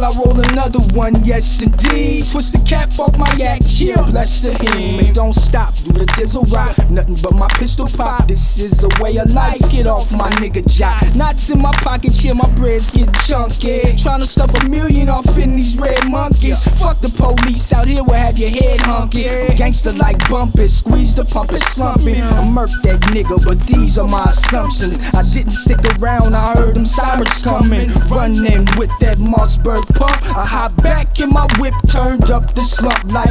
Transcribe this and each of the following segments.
I roll another one, yes indeed. Twist the cap off my yak, chill, bless the him. And don't stop, do the dizzle rock. Nothing but my pistol pop, this is a way of life. Get off my nigga jock. Knots in my pocket, yeah, my breads get chunky. Tryna stuff $1 million off in these red monkeys. Fuck the police out here, will have your head hunky. Gangster like bumpin', squeeze the pump and slumpin'. I murk that nigga, but these are my assumptions. I didn't stick around, I heard them sirens coming. Running with that Mossberg pump. I hop back in my whip, turned up the slump like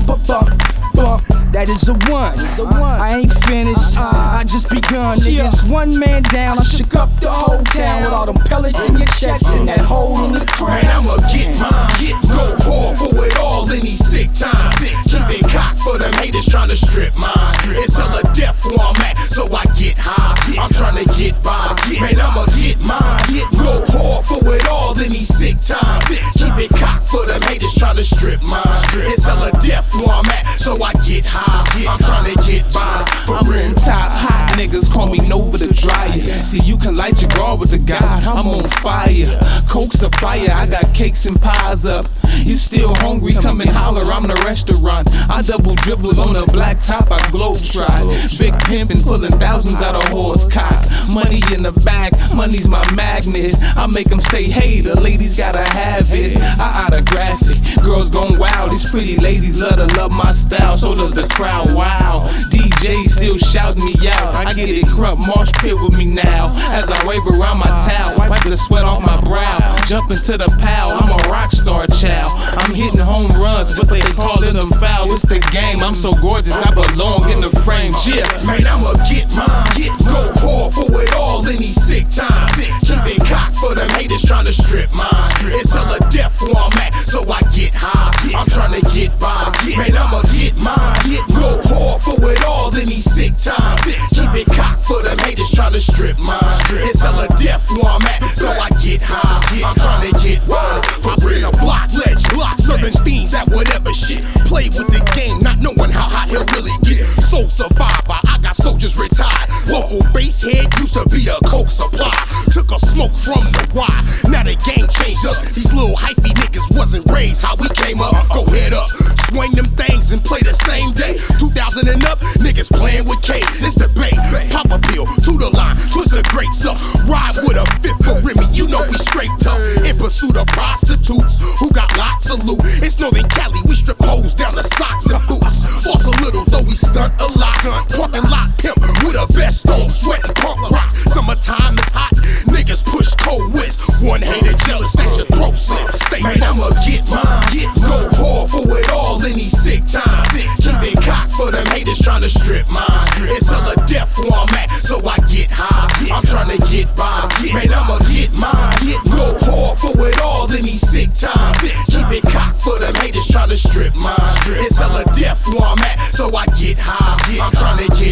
bump. That is a one. I ain't finished, I just begun. Niggas, one man down, I shook up the whole town with all them pellets in your chest and that hole in the crown. Man, I'ma get mine, go hard for it all in these sick times. Keep it cocked for them haters tryna strip mine. It's hella death where I'm at, so I get high. I'm tryna get by, man, I'ma get mine. Go hard for it all in these sick times. Keep it cocked for them haters tryna strip mine. It's hella death where I'm at, so I get high. I'm tryna get by. I'm on top, hot niggas call me Nova the Dryer. See, you can light your guard with the God, I'm on fire. Coke supplier, I got cakes and pies up. You still hungry, come and holler, I'm the restaurant. I double dribble on the black top, I globe trot. Big pimpin' pulling thousands out of horse cock. Money in the bag, money's my magnet. I make them say, hey, the ladies gotta have it. I autograph it, girls gone wild. These pretty ladies love to love my style, so does the crowd, wow. DJ still shouting me out, I get it crump, marsh pit with me now. As I wave around my towel, wipe the sweat off my brow. Jump into the pal, I'm a rock star child. I'm hitting home runs, but they callin' them foul. It's the game, I'm so gorgeous, I belong in the frame. Yeah, man, I'ma get mine, go hard for it all in these sick times. Keep it cocked for them haters tryna strip mine. It's hella death where I'm at, so I get high. I'm tryna get by, man, I'ma get mine. Go hard for it all in these sick times. Keep it cocked for them haters tryna strip mine. It's hella death where I'm at, so I get high. I'm tryna get by. I bring a block, ledge, lock, southern fiends at whatever shit. Play with the game, not knowing how hot he'll really get. Soul survivor, I got soldiers retired. Local base head used to be a coke supply. Took a smoke from the Y, now the game changed up. These little hyphy niggas wasn't raised how we came up. Go head up, swing them things and play the same day. 2000 and up, niggas playing with K's. It's debate, pop a pill to the line, twist the grapes up. Ride with a fifth for Remy, you know we scraped up. In pursuit of prostitutes who got lots of loot. It's Northern Cali, we strip hoes down to socks and boots. Force a little, though we stunt a lot. Parking lot pimp with a vest on, sweating punk rocks. Summertime is hot, niggas push cold whips. One hater jealous, that's your throat slip. Stay man, I'ma get mine, go hard for it all in these sick times. Keep it cocked for them haters tryna strip mine. It's hella death where I'm at, so I get high. I'm tryna get by, man, I'ma get mine. Go hard for it all in these sick times. Keep it cocked for them haters tryna strip mine. It's hella death where I'm at, so I get high. I'm tryna get